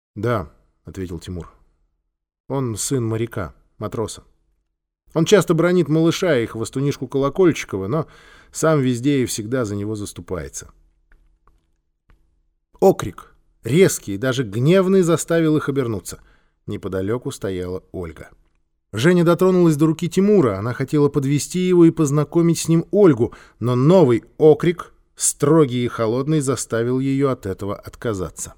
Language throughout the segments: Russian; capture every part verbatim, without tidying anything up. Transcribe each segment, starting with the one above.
«Да», — ответил Тимур. «Он сын моряка, матроса. Он часто бранит малыша и хвостунишку Колокольчикова, но сам везде и всегда за него заступается». Окрик, резкий и даже гневный, заставил их обернуться. Неподалеку стояла Ольга. Женя дотронулась до руки Тимура. Она хотела подвести его и познакомить с ним Ольгу, но новый окрик, строгий и холодный, заставил ее от этого отказаться.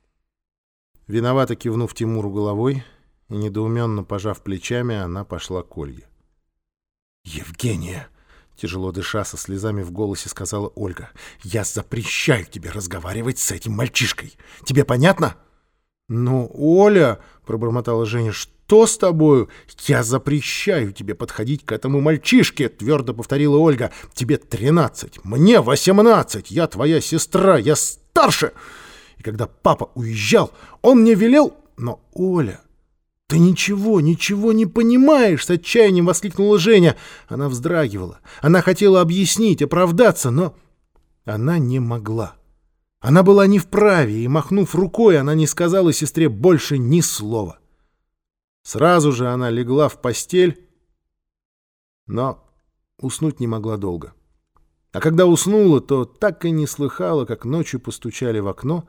Виновато кивнув Тимуру головой и недоуменно пожав плечами, она пошла к Ольге. «Евгения!» — тяжело дыша, со слезами в голосе сказала Ольга. «Я запрещаю тебе разговаривать с этим мальчишкой. Тебе понятно?» «Ну, Оля!» — пробормотала Женя. «Что с тобою?» «Я запрещаю тебе подходить к этому мальчишке!» — твердо повторила Ольга. «Тебе тринадцать, мне восемнадцать. Я твоя сестра, я старше. И когда папа уезжал, он мне велел...» «Но, Оля, ты ничего, ничего не понимаешь!» — с отчаянием воскликнула Женя. Она вздрагивала. Она хотела объяснить, оправдаться, но она не могла. Она была не вправе, и, махнув рукой, она не сказала сестре больше ни слова. Сразу же она легла в постель, но уснуть не могла долго. А когда уснула, то так и не слыхала, как ночью постучали в окно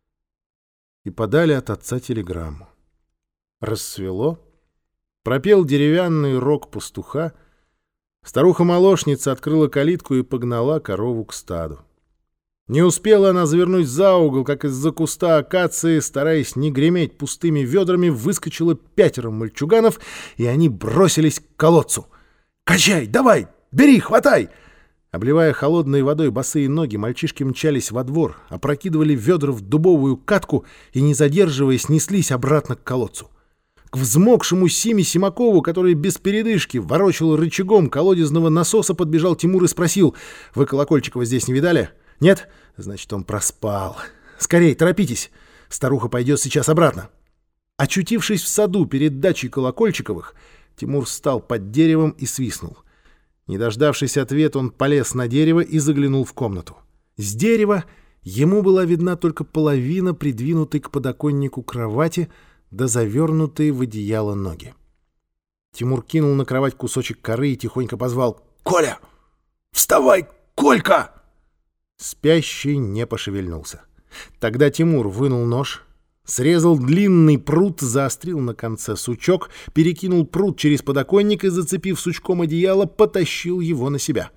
и подали от отца телеграмму. Рассвело, пропел деревянный рог пастуха, старуха-молочница открыла калитку и погнала корову к стаду. Не успела она завернуть за угол, как из-за куста акации, стараясь не греметь пустыми ведрами, выскочило пятеро мальчуганов, и они бросились к колодцу. «Качай! Давай! Бери! Хватай!» Обливая холодной водой босые ноги, мальчишки мчались во двор, опрокидывали ведра в дубовую катку и, не задерживаясь, неслись обратно к колодцу. К взмокшему Симе Симакову, который без передышки ворочал рычагом колодезного насоса, подбежал Тимур и спросил: «Вы Колокольчикова здесь не видали?» «Нет? Значит, он проспал. Скорей, торопитесь. Старуха пойдет сейчас обратно». Очутившись в саду перед дачей Колокольчиковых, Тимур встал под деревом и свистнул. Не дождавшись ответа, он полез на дерево и заглянул в комнату. С дерева ему была видна только половина придвинутой к подоконнику кровати да завернутые в одеяло ноги. Тимур кинул на кровать кусочек коры и тихонько позвал: «Коля! Вставай, Колька!» Спящий не пошевельнулся. Тогда Тимур вынул нож, срезал длинный прут, заострил на конце сучок, перекинул прут через подоконник и, зацепив сучком одеяло, потащил его на себя.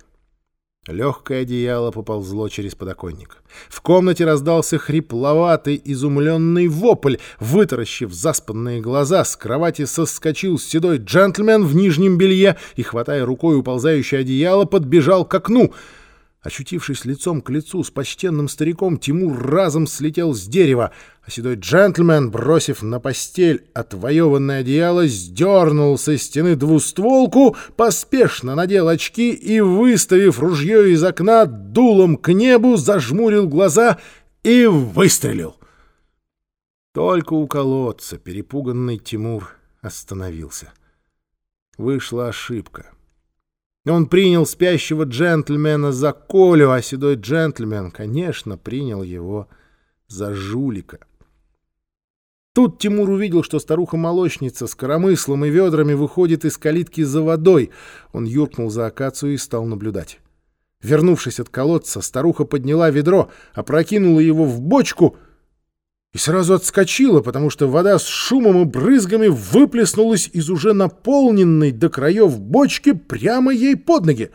Легкое одеяло поползло через подоконник. В комнате раздался хрипловатый, изумленный вопль. Вытаращив заспанные глаза, с кровати соскочил седой джентльмен в нижнем белье и, хватая рукой уползающее одеяло, подбежал к окну. Очутившись лицом к лицу с почтенным стариком, Тимур разом слетел с дерева, а седой джентльмен, бросив на постель отвоеванное одеяло, сдернул со стены двустволку, поспешно надел очки и, выставив ружье из окна, дулом к небу зажмурил глаза и выстрелил. Только у колодца перепуганный Тимур остановился. Вышла ошибка. Он принял спящего джентльмена за Колю, а седой джентльмен, конечно, принял его за жулика. Тут Тимур увидел, что старуха-молочница с коромыслом и ведрами выходит из калитки за водой. Он юркнул за акацию и стал наблюдать. Вернувшись от колодца, старуха подняла ведро, опрокинула его в бочку и сразу отскочила, потому что вода с шумом и брызгами выплеснулась из уже наполненной до краев бочки прямо ей под ноги.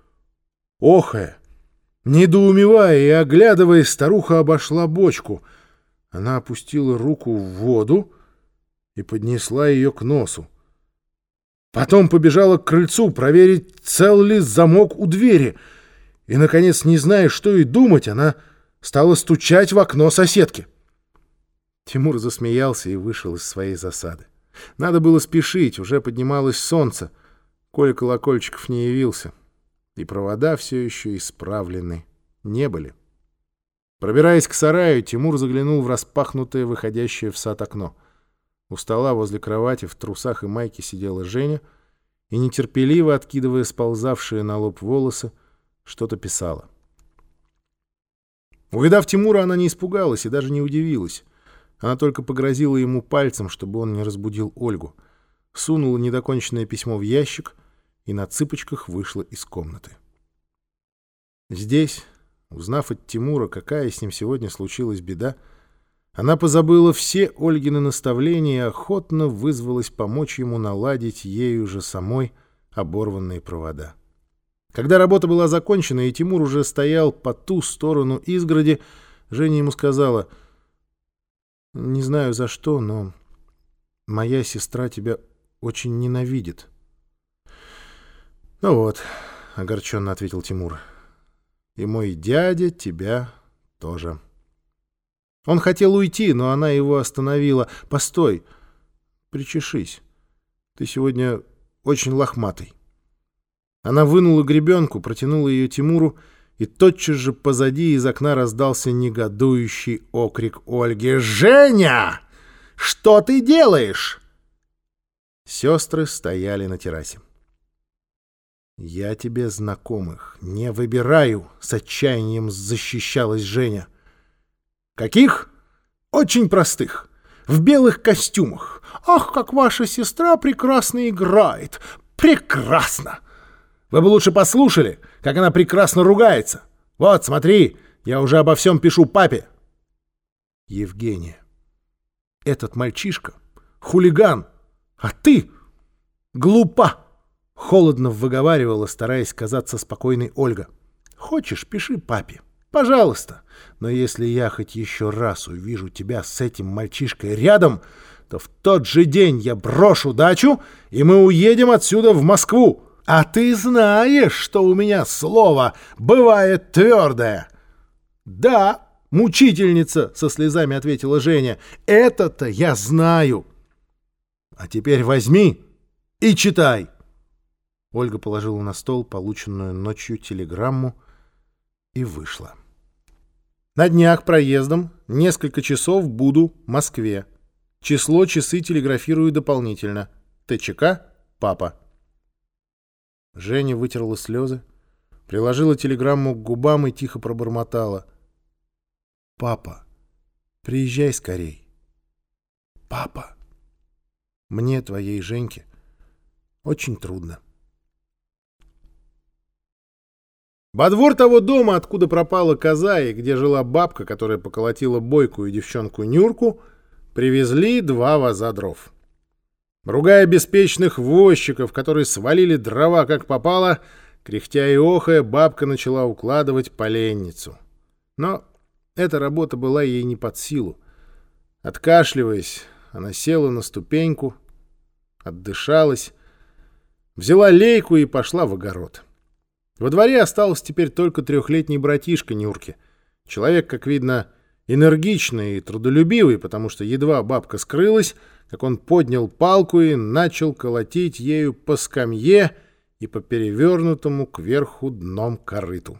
Охая, недоумевая и оглядываясь, старуха обошла бочку. Она опустила руку в воду и поднесла ее к носу. Потом побежала к крыльцу проверить, цел ли замок у двери. И, наконец, не зная, что и думать, она стала стучать в окно соседки. Тимур засмеялся и вышел из своей засады. Надо было спешить, уже поднималось солнце. Коля Колокольчиков не явился, и провода все еще исправлены не были. Пробираясь к сараю, Тимур заглянул в распахнутое, выходящее в сад окно. У стола возле кровати в трусах и майке сидела Женя и, нетерпеливо откидывая сползавшие на лоб волосы, что-то писала. Увидав Тимура, она не испугалась и даже не удивилась. Она только погрозила ему пальцем, чтобы он не разбудил Ольгу, сунула недоконченное письмо в ящик и на цыпочках вышла из комнаты. Здесь, узнав от Тимура, какая с ним сегодня случилась беда, она позабыла все Ольгины наставления и охотно вызвалась помочь ему наладить ею же самой оборванные провода. Когда работа была закончена и Тимур уже стоял по ту сторону изгороди, Женя ему сказала: «Не знаю за что, но моя сестра тебя очень ненавидит». «Ну вот», — огорченно ответил Тимур, — «и мой дядя тебя тоже». Он хотел уйти, но она его остановила. «Постой, причешись. Ты сегодня очень лохматый». Она вынула гребенку, протянула ее Тимуру, и тотчас же позади из окна раздался негодующий окрик Ольги: «Женя! Что ты делаешь?» Сестры стояли на террасе. «Я тебе знакомых не выбираю», — с отчаянием защищалась Женя. «Каких? Очень простых. В белых костюмах. Ах, как ваша сестра прекрасно играет! Прекрасно! Вы бы лучше послушали, как она прекрасно ругается. Вот, смотри, я уже обо всем пишу папе». «Евгения, этот мальчишка — хулиган, а ты глупа», — холодно выговаривала, стараясь казаться спокойной, Ольга. «Хочешь, пиши папе. Пожалуйста, но если я хоть еще раз увижу тебя с этим мальчишкой рядом, то в тот же день я брошу дачу, и мы уедем отсюда в Москву. А ты знаешь, что у меня слово бывает твердое». «Да, мучительница», — со слезами ответила Женя, — «это-то я знаю». «А теперь возьми и читай». Ольга положила на стол полученную ночью телеграмму и вышла. «На днях проездом несколько часов буду в Москве. Число часы телеграфирую дополнительно. ТЧК папа». Женя вытерла слезы, приложила телеграмму к губам и тихо пробормотала: «Папа, приезжай скорей. Папа, мне, твоей Женьке, очень трудно». Во двор того дома, откуда пропала коза и где жила бабка, которая поколотила бойкую девчонку Нюрку, привезли два воза дров. Ругая беспечных возчиков, которые свалили дрова как попало, кряхтя и охая, бабка начала укладывать поленницу. Но эта работа была ей не под силу. Откашливаясь, она села на ступеньку, отдышалась, взяла лейку и пошла в огород. Во дворе остался теперь только трехлетний братишка Нюрки. Человек, как видно, энергичный и трудолюбивый, потому что едва бабка скрылась, как он поднял палку и начал колотить ею по скамье и по перевернутому кверху дном корыту.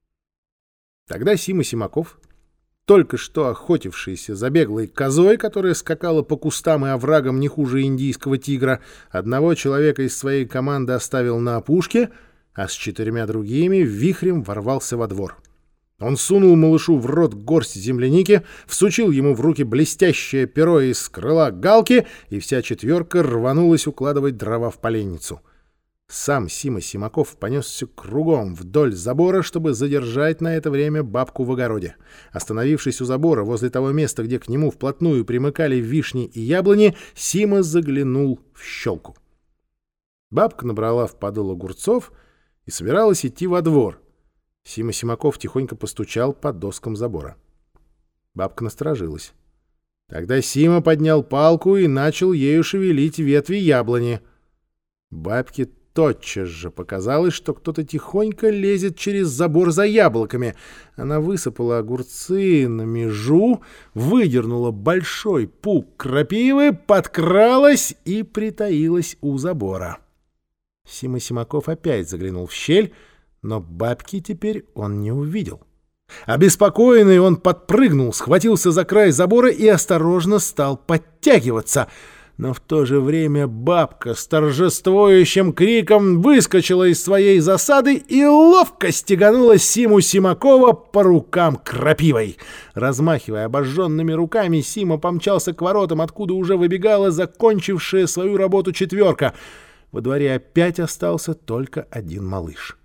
Тогда Сима Симаков, только что охотившийся за беглой козой, которая скакала по кустам и оврагам не хуже индийского тигра, одного человека из своей команды оставил на опушке, а с четырьмя другими вихрем ворвался во двор. Он сунул малышу в рот горсть земляники, всучил ему в руки блестящее перо из крыла галки, и вся четверка рванулась укладывать дрова в поленницу. Сам Сима Симаков понесся кругом вдоль забора, чтобы задержать на это время бабку в огороде. Остановившись у забора, возле того места, где к нему вплотную примыкали вишни и яблони, Сима заглянул в щелку. Бабка набрала в подол огурцов и собиралась идти во двор. Сима Симаков тихонько постучал по доскам забора. Бабка насторожилась. Тогда Сима поднял палку и начал ею шевелить ветви яблони. Бабке тотчас же показалось, что кто-то тихонько лезет через забор за яблоками. Она высыпала огурцы на межу, выдернула большой пук крапивы, подкралась и притаилась у забора. Сима Симаков опять заглянул в щель, но бабки теперь он не увидел. Обеспокоенный, он подпрыгнул, схватился за край забора и осторожно стал подтягиваться. но в то же время бабка с торжествующим криком выскочила из своей засады и ловко стеганула Симу Симакова по рукам крапивой. Размахивая обожженными руками, Сима помчался к воротам, откуда уже выбегала закончившая свою работу четверка. Во дворе опять остался только один малыш.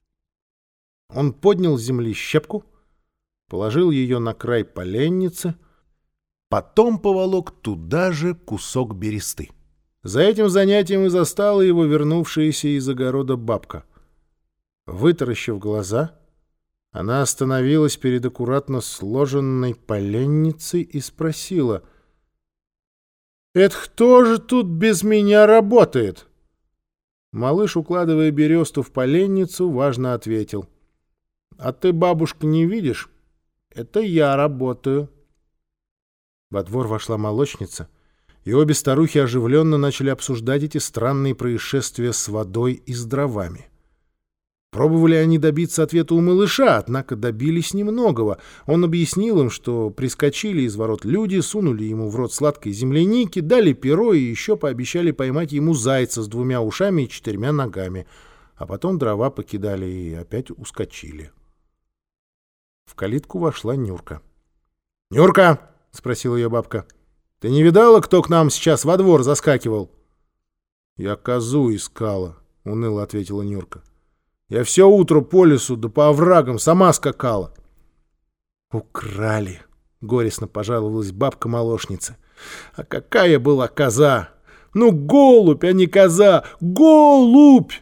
Он поднял с земли щепку, положил ее на край поленницы, потом поволок туда же кусок бересты. За этим занятием и застала его вернувшаяся из огорода бабка. Вытаращив глаза, она остановилась перед аккуратно сложенной поленницей и спросила: «Это кто же тут без меня работает?» Малыш, укладывая бересту в поленницу, важно ответил: «А ты, бабушка, не видишь? Это я работаю». Во двор вошла молочница, и обе старухи оживленно начали обсуждать эти странные происшествия с водой и с дровами. Пробовали они добиться ответа у малыша, однако добились немногого. Он объяснил им, что прискочили из ворот люди, сунули ему в рот сладкой земляники, дали перо и еще пообещали поймать ему зайца с двумя ушами и четырьмя ногами, а потом дрова покидали и опять ускочили. В калитку вошла Нюрка. «Нюрка!» — спросила ее бабка. — Ты не видала, кто к нам сейчас во двор заскакивал? — Я козу искала, — уныло ответила Нюрка. — Я все утро по лесу да по оврагам сама скакала. — Украли, — горестно пожаловалась бабка-молочница. — А какая была коза! Ну, голубь, а не коза! Голубь!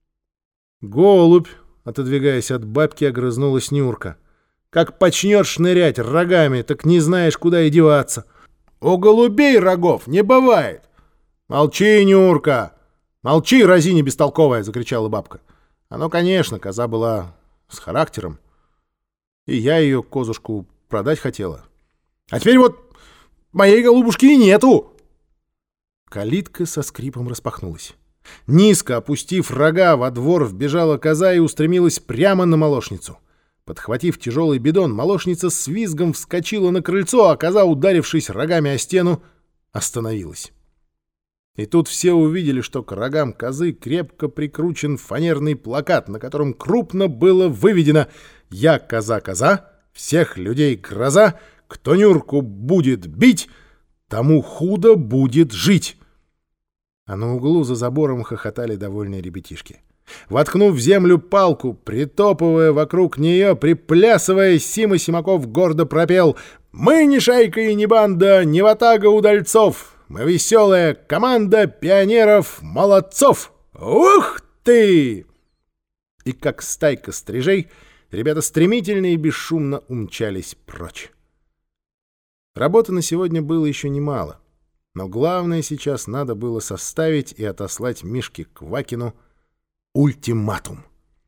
Голубь, отодвигаясь от бабки, огрызнулась Нюрка. Как почнешь шнырять рогами, так не знаешь, куда и деваться. У голубей рогов не бывает. Молчи, Нюрка! Молчи, разиня бестолковая! — закричала бабка. А ну, конечно, коза была с характером. И я ее, козушку, продать хотела. А теперь вот моей голубушки и нету. Калитка со скрипом распахнулась. Низко опустив рога, во двор вбежала коза и устремилась прямо на молочницу. Подхватив тяжелый бидон, молочница с визгом вскочила на крыльцо, а коза, ударившись рогами о стену, остановилась. И тут все увидели, что к рогам козы крепко прикручен фанерный плакат, на котором крупно было выведено: «Я коза-коза, всех людей гроза, кто Нюрку будет бить, тому худо будет жить». А на углу за забором хохотали довольные ребятишки. Воткнув в землю палку, притопывая вокруг нее, приплясывая, Сима Симаков гордо пропел: «Мы не шайка и не банда, не ватага удальцов, мы веселая команда пионеров-молодцов! Ух ты!» И как стайка стрижей ребята стремительно и бесшумно умчались прочь. Работы на сегодня было еще немало, но главное сейчас надо было составить и отослать Мишке Квакину ультиматум.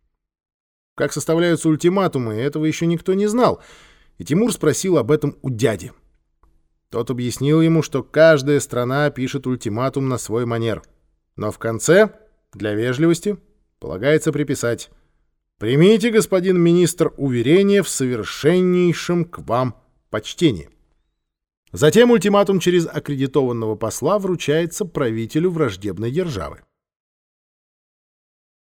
Как составляются ультиматумы, этого еще никто не знал, и Тимур спросил об этом у дяди. Тот объяснил ему, что каждая страна пишет ультиматум на свой манер, но в конце, для вежливости, полагается приписать: «Примите, господин министр, уверение в совершеннейшем к вам почтении». Затем ультиматум через аккредитованного посла вручается правителю враждебной державы.